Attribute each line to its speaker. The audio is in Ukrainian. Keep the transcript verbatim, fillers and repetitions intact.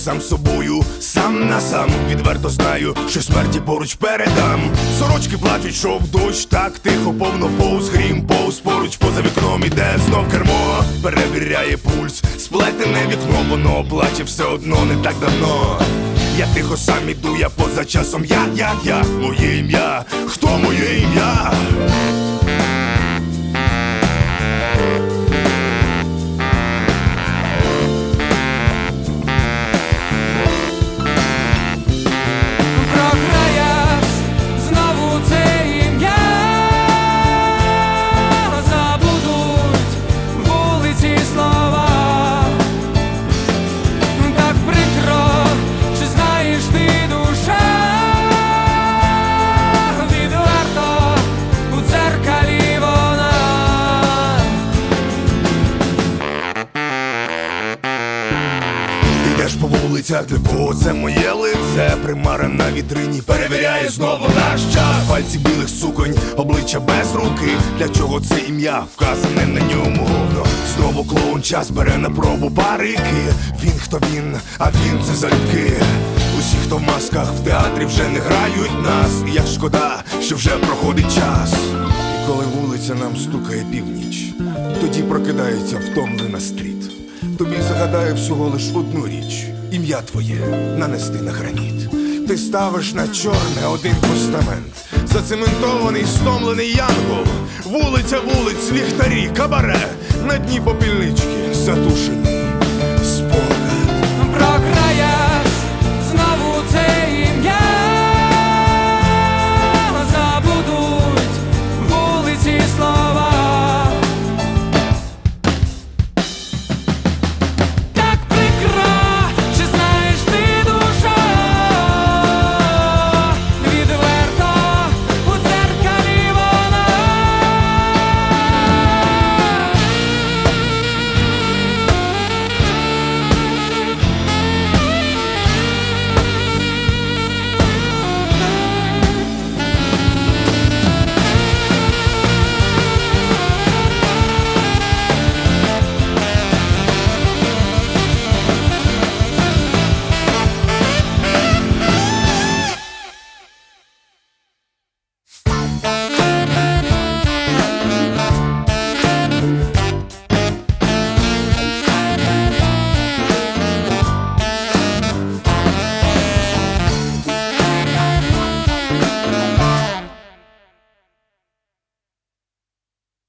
Speaker 1: сам собою, сам на сам. Відверто знаю, що смерті поруч передам. Сорочки плачуть, що в дощ, так тихо, повно повз грім, повз поруч, поза вікном іде знов кермо. Перевіряє пульс, сплетене вікно, воно плаче все одно не так давно. Я тихо сам іду, я поза часом, я, я, я, моє ім'я, хто моє ім'я? По вулицях, для кого це моє лице, примара на вітрині перевіряє знову наш час. Пальці білих суконь, обличчя без руки. Для чого це ім'я вказане на ньому? Знову клоун час бере на пробу парики. Він хто він, а він це залюбки. Усі, хто в масках в театрі вже не грають нас. І як шкода, що вже проходить час. І коли вулиця нам стукає північ, тоді прокидається втомлена стріт. Тобі загадає всього лиш одну річ: ім'я твоє нанести на граніт. Ти ставиш на чорне один постамент, зацементований, стомлений янгол. Вулиця вулиць, ліхтарі, кабаре, на дні попільнички затушені.